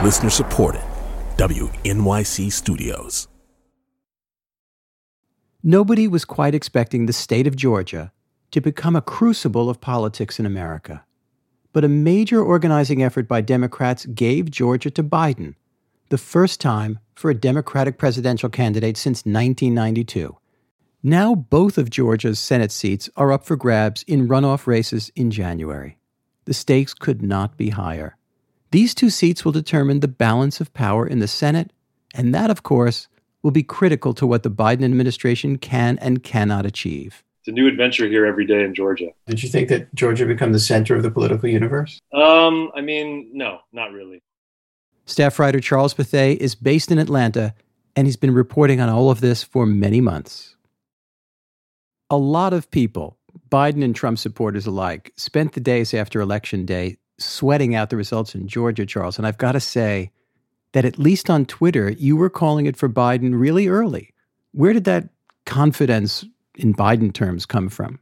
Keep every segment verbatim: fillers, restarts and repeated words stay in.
Listener supported. W N Y C Studios. Nobody was quite expecting the state of Georgia to become a crucible of politics in America. But a major organizing effort by Democrats gave Georgia to Biden, the first time for a Democratic presidential candidate since nineteen ninety-two. Now both of Georgia's Senate seats are up for grabs in runoff races in January. The stakes could not be higher. These two seats will determine the balance of power in the Senate, and that, of course, will be critical to what the Biden administration can and cannot achieve. It's a new adventure here every day in Georgia. Did you think that Georgia become the center of the political universe? Um, I mean, no, not really. Staff writer Charles Bethea is based in Atlanta, and he's been reporting on all of this for many months. A lot of people, Biden and Trump supporters alike, spent the days after Election Day sweating out the results in Georgia, Charles. And I've got to say that at least on Twitter, you were calling it for Biden really early. Where did that confidence in Biden terms come from?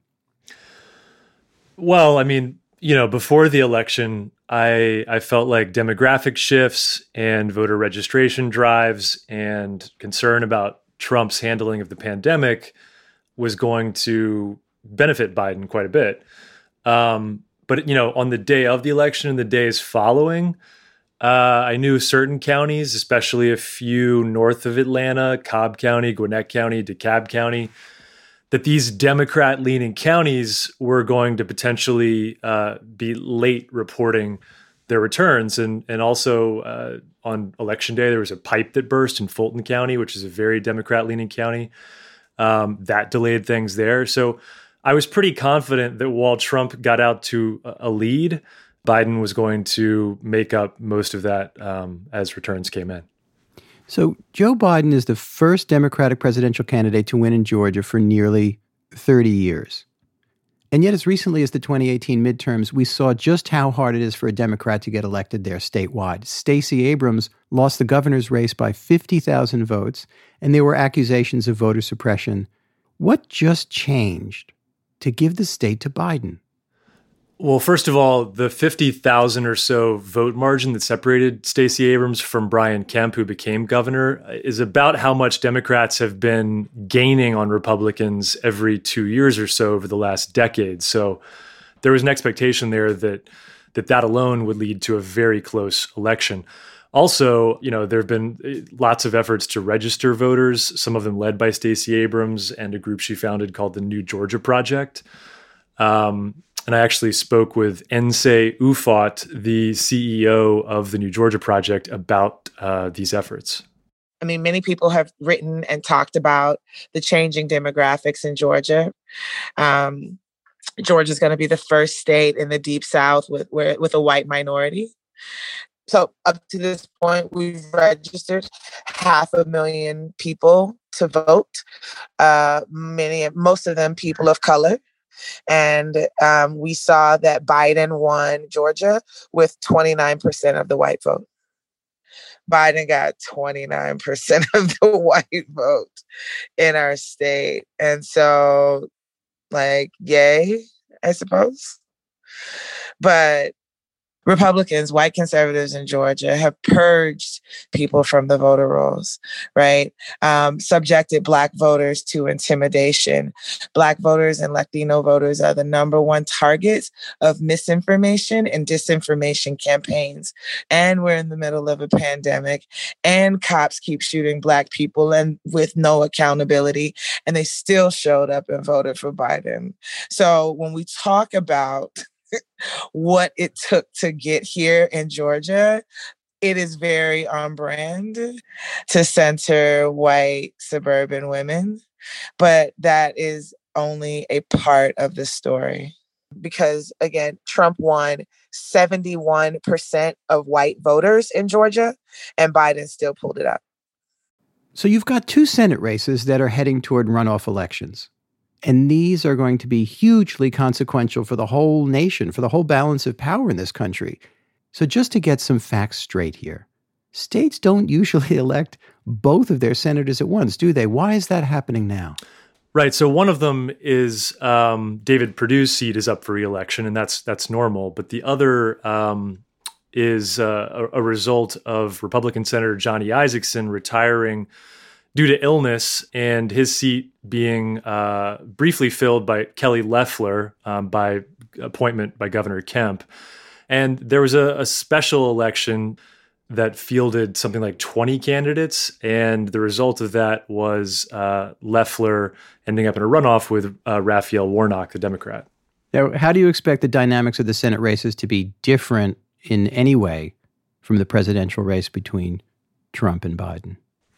Well, I mean, you know, before the election, I I felt like demographic shifts and voter registration drives and concern about Trump's handling of the pandemic was going to benefit Biden quite a bit. Um, but, you know, on the day of the election and the days following, uh, I knew certain counties, especially a few north of Atlanta, Cobb County, Gwinnett County, DeKalb County, that these Democrat-leaning counties were going to potentially uh, be late reporting their returns. And and also uh, on Election Day, there was a pipe that burst in Fulton County, which is a very Democrat-leaning county. Um, that delayed things there. So I was pretty confident that while Trump got out to a lead, Biden was going to make up most of that um, as returns came in. So Joe Biden is the first Democratic presidential candidate to win in Georgia for nearly thirty years. And yet as recently as the twenty eighteen midterms, we saw just how hard it is for a Democrat to get elected there statewide. Stacey Abrams lost the governor's race by fifty thousand votes, and there were accusations of voter suppression. What just changed to give the state to Biden? Well, first of all, the fifty thousand or so vote margin that separated Stacey Abrams from Brian Kemp, who became governor, is about how much Democrats have been gaining on Republicans every two years or so over the last decade. So there was an expectation there that that, that alone would lead to a very close election. Also, you know, there have been lots of efforts to register voters, some of them led by Stacey Abrams and a group she founded called the New Georgia Project. Um, And I actually spoke with Nsé Ufot, the C E O of the New Georgia Project, about uh, these efforts. I mean, many people have written and talked about the changing demographics in Georgia. Um, Georgia is going to be the first state in the Deep South with, with a white minority. So up to this point, we've registered half a million people to vote, uh, many, most of them people of color. And um, we saw that Biden won Georgia with twenty-nine percent of the white vote. Biden got twenty-nine percent of the white vote in our state. And so, like, yay, I suppose. But Republicans, white conservatives in Georgia have purged people from the voter rolls, right? Um, subjected Black voters to intimidation. Black voters and Latino voters are the number one targets of misinformation and disinformation campaigns. And we're in the middle of a pandemic, and cops keep shooting Black people and with no accountability, and they still showed up and voted for Biden. So when we talk about what it took to get here in Georgia, it is very on brand to center white suburban women. But that is only a part of the story. Because, again, Trump won seventy-one percent of white voters in Georgia, and Biden still pulled it up. So you've got two Senate races that are heading toward runoff elections. And these are going to be hugely consequential for the whole nation, for the whole balance of power in this country. So just to get some facts straight here, states don't usually elect both of their senators at once, do they? Why is that happening now? Right. So one of them is um, David Perdue's seat is up for re-election, and that's that's normal. But the other um, is uh, a, a result of Republican Senator Johnny Isakson retiring due to illness, and his seat being uh, briefly filled by Kelly Loeffler um, by appointment by Governor Kemp. And there was a, a special election that fielded something like twenty candidates, and the result of that was uh, Loeffler ending up in a runoff with uh, Raphael Warnock, the Democrat. Now, how do you expect the dynamics of the Senate races to be different in any way from the presidential race between Trump and Biden?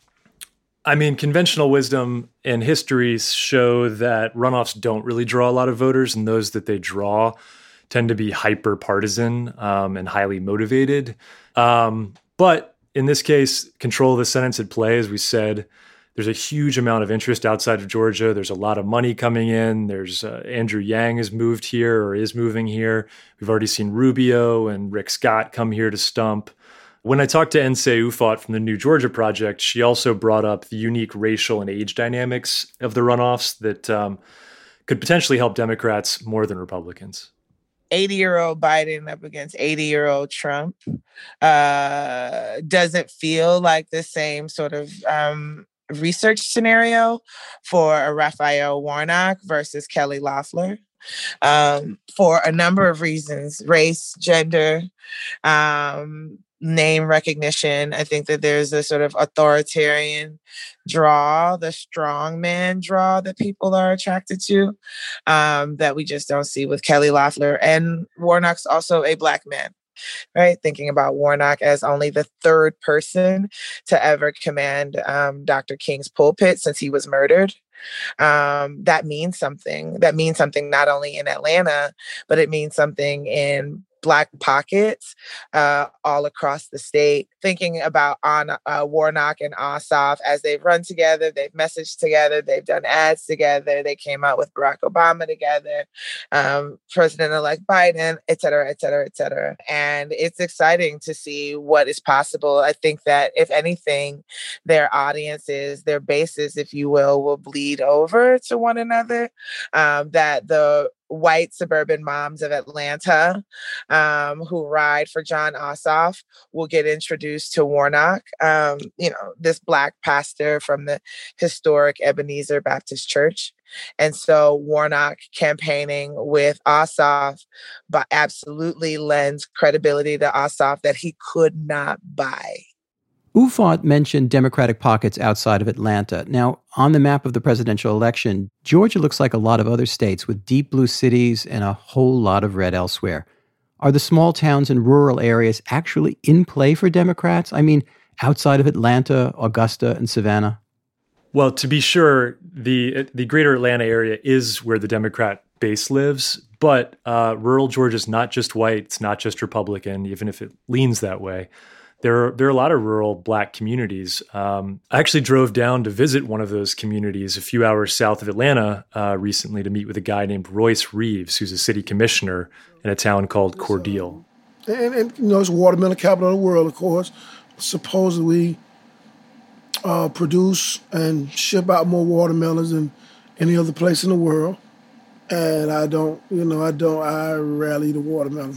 I mean, conventional wisdom and history show that runoffs don't really draw a lot of voters, and those that they draw tend to be hyper partisan um, and highly motivated. Um, but in this case, control of the Senate's at play, as we said. There's a huge amount of interest outside of Georgia. There's a lot of money coming in. There's uh, Andrew Yang has moved here or is moving here. We've already seen Rubio and Rick Scott come here to stump. When I talked to Nsé Ufot from the New Georgia Project, she also brought up the unique racial and age dynamics of the runoffs that um, could potentially help Democrats more than Republicans. eighty-year-old Biden up against eighty-year-old Trump uh, doesn't feel like the same sort of um, research scenario for a Raphael Warnock versus Kelly Loeffler. Um, for a number of reasons: race, gender, um, name recognition. I think that there's a sort of authoritarian draw, the strong man draw that people are attracted to, um, that we just don't see with Kelly Loeffler. And Warnock's also a Black man, right? Thinking about Warnock as only the third person to ever command um, Doctor King's pulpit since he was murdered. Um, that means something. That means something not only in Atlanta, but it means something in Black pockets uh, all across the state. Thinking about on uh, Warnock and Ossoff as they've run together, they've messaged together, they've done ads together, they came out with Barack Obama together, um, President-elect Biden, et cetera, et cetera, et cetera. And it's exciting to see what is possible. I think that if anything, their audiences, their bases, if you will, will bleed over to one another. Um, that the white suburban moms of Atlanta um, who ride for Jon Ossoff will get introduced to Warnock, um, you know, this Black pastor from the historic Ebenezer Baptist Church. And so Warnock campaigning with Ossoff but absolutely lends credibility to Ossoff that he could not buy. Ufot mentioned Democratic pockets outside of Atlanta. Now, on the map of the presidential election, Georgia looks like a lot of other states with deep blue cities and a whole lot of red elsewhere. Are the small towns and rural areas actually in play for Democrats? I mean, outside of Atlanta, Augusta, and Savannah? Well, to be sure, the the greater Atlanta area is where the Democrat base lives, but uh, rural Georgia is not just white, it's not just Republican, even if it leans that way. There are, there are a lot of rural Black communities. Um, I actually drove down to visit one of those communities a few hours south of Atlanta uh, recently to meet with a guy named Royce Reeves, who's a city commissioner in a town called Cordele. And, and you know, it's watermelon capital of the world, of course. Supposedly we uh, produce and ship out more watermelons than any other place in the world. And I don't, you know, I don't, I rarely eat a watermelon.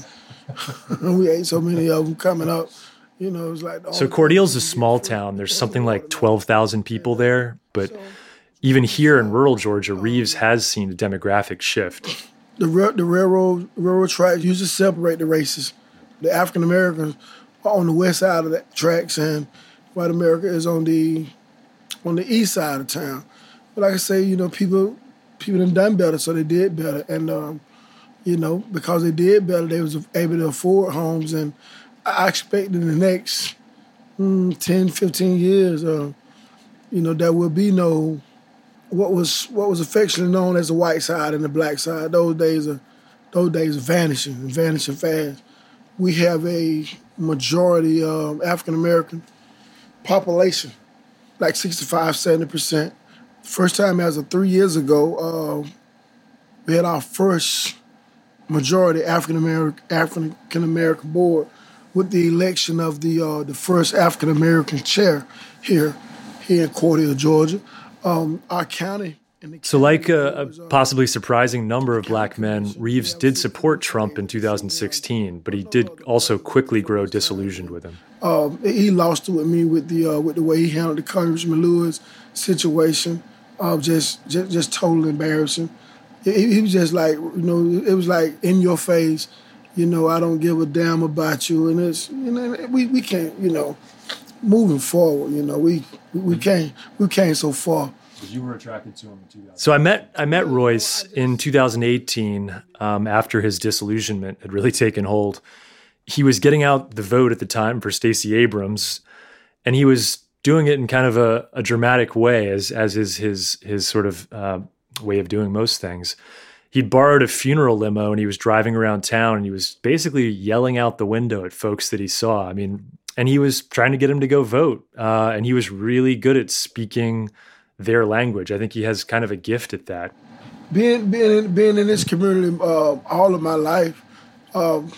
We ate so many of them coming up. You know, it's like so Cordele's a small town. There's something like twelve thousand people there. But even here in rural Georgia, Reeves has seen a demographic shift. The the railroad railroad tracks used to separate the races. The African Americans are on the west side of the tracks, and white America is on the on the east side of town. But like I say, you know, people people done done better, so they did better. And um, you know, because they did better, they was able to afford homes. And I expect in the next mm, ten, fifteen years, uh, you know, there will be no, what was what was affectionately known as the white side and the black side. Those days are, those days are vanishing, vanishing fast. We have a majority um, African-American population, like sixty-five, seventy percent. First time as of three years ago, uh, we had our first majority African-American African-American board with the election of the uh, the first African-American chair here, here in Cordele, Georgia. Um, our county So like a, a possibly surprising number of black men, Reeves did support Trump in two thousand sixteen, but he did also quickly grow disillusioned with him. Um, he lost it with me with the uh, with the way he handled the Congressman Lewis situation. Uh, just, just just totally embarrassing. He, he was just like, you know, it was like in your face. You know, I don't give a damn about you, and it's, you know, we, we can't, you know, moving forward. You know, we we came we came so far. You were attracted to him in two thousand. So I met I met Royce in two thousand eighteen um, after his disillusionment had really taken hold. He was getting out the vote at the time for Stacey Abrams, and he was doing it in kind of a, a dramatic way, as as is his his sort of uh, way of doing most things. He'd borrowed a funeral limo and he was driving around town and he was basically yelling out the window at folks that he saw. I mean, and he was trying to get them to go vote, uh, and he was really good at speaking their language. I think he has kind of a gift at that. Being being in, being in this community uh, all of my life, um,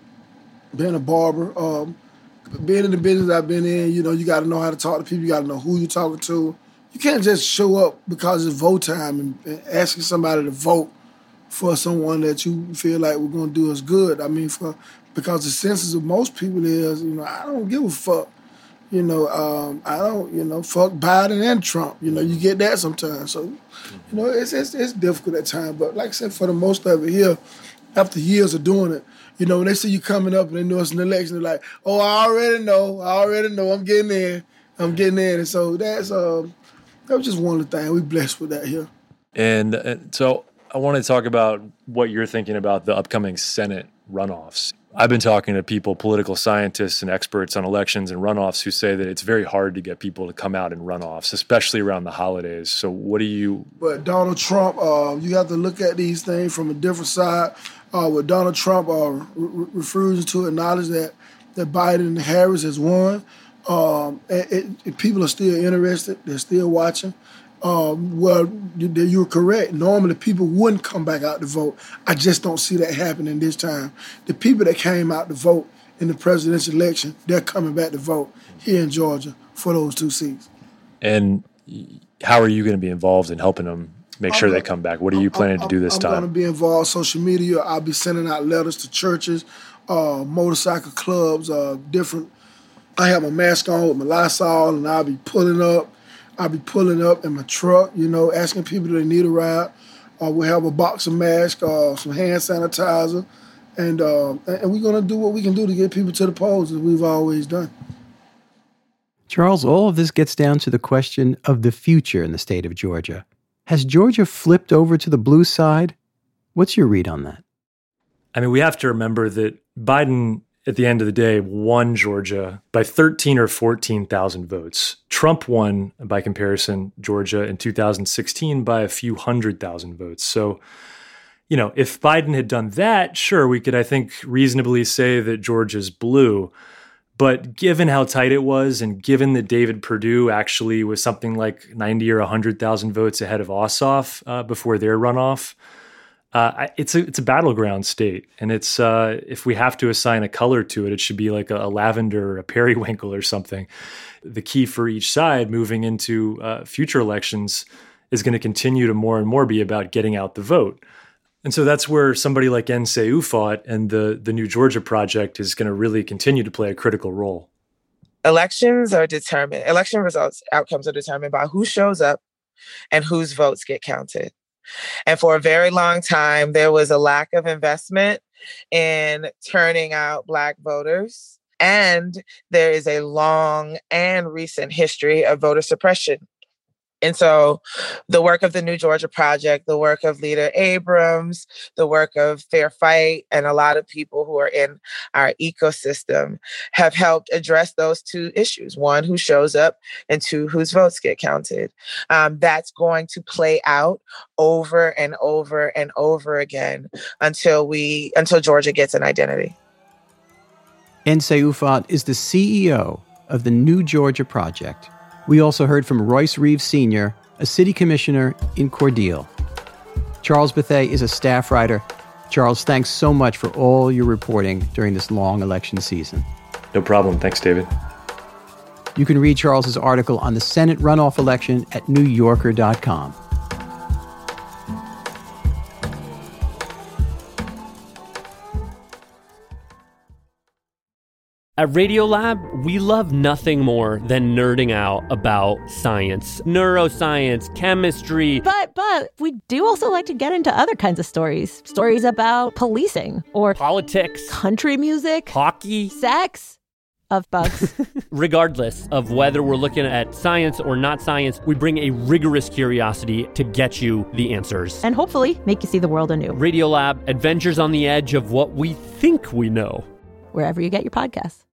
being a barber, um, being in the business I've been in, you know, you got to know how to talk to people. You got to know who you're talking to. You can't just show up because it's vote time and, and asking somebody to vote for someone that you feel like we're going to do us good. I mean, for because the senses of most people is, you know, I don't give a fuck. You know, um, I don't, you know, fuck Biden and Trump. You know, you get that sometimes. So, you know, it's, it's it's difficult at times. But like I said, for the most of it here, after years of doing it, you know, when they see you coming up and they know it's an election, they're like, oh, I already know. I already know. I'm getting in. I'm getting in. And so that's um, that was just one of the things. We blessed with that here. And, and so I want to talk about what you're thinking about the upcoming Senate runoffs. I've been talking to people, political scientists and experts on elections and runoffs, who say that it's very hard to get people to come out in runoffs, especially around the holidays. So what do you... But Donald Trump, uh, you have to look at these things from a different side. Uh, with Donald Trump uh, re- refusing to acknowledge that, that Biden and Harris has won, um, it, it, people are still interested. They're still watching. Um, well, you're correct. Normally, people wouldn't come back out to vote. I just don't see that happening this time. The people that came out to vote in the presidential election, they're coming back to vote here in Georgia for those two seats. And how are you going to be involved in helping them make sure I'm, they come back? What are you planning I'm, to do this I'm time? I'm going to be involved in social media. I'll be sending out letters to churches, uh, motorcycle clubs, uh, different. I have my mask on with my Lysol, and I'll be pulling up. I'll be pulling up in my truck, you know, asking people if they need a ride. Uh, we'll have a box of masks, uh, some hand sanitizer, and uh, and we're going to do what we can do to get people to the polls, as we've always done. Charles, all of this gets down to the question of the future in the state of Georgia. Has Georgia flipped over to the blue side? What's your read on that? I mean, we have to remember that Biden, at the end of the day, won Georgia by thirteen or fourteen thousand votes. Trump won, by comparison, Georgia in two thousand sixteen by a few hundred thousand votes. So, you know, if Biden had done that, sure, we could, I think, reasonably say that Georgia's blue. But given how tight it was, and given that David Perdue actually was something like ninety or one hundred thousand votes ahead of Ossoff uh, before their runoff, Uh, it's a it's a battleground state, and it's uh, if we have to assign a color to it, it should be like a, a lavender, a periwinkle, or something. The key for each side moving into uh, future elections is going to continue to more and more be about getting out the vote, and so that's where somebody like N C U F O T and the the New Georgia Project is going to really continue to play a critical role. Elections are determined. Election results outcomes are determined by who shows up and whose votes get counted. And for a very long time, there was a lack of investment in turning out Black voters. And there is a long and recent history of voter suppression. And so the work of the New Georgia Project, the work of Leader Abrams, the work of Fair Fight, and a lot of people who are in our ecosystem have helped address those two issues. One, who shows up, and two, whose votes get counted. Um, that's going to play out over and over and over again until we until Georgia gets an identity. N C U F O T is the C E O of the New Georgia Project. We also heard from Royce Reeves Senior, a city commissioner in Cordele. Charles Bethea is a staff writer. Charles, thanks so much for all your reporting during this long election season. No problem. Thanks, David. You can read Charles's article on the Senate runoff election at new yorker dot com. At Radiolab, we love nothing more than nerding out about science, neuroscience, chemistry. But, but we do also like to get into other kinds of stories. Stories about policing or politics, country music, hockey, sex. Of bugs. Regardless of whether we're looking at science or not science, we bring a rigorous curiosity to get you the answers. And hopefully make you see the world anew. Radiolab, adventures on the edge of what we think we know. Wherever you get your podcasts.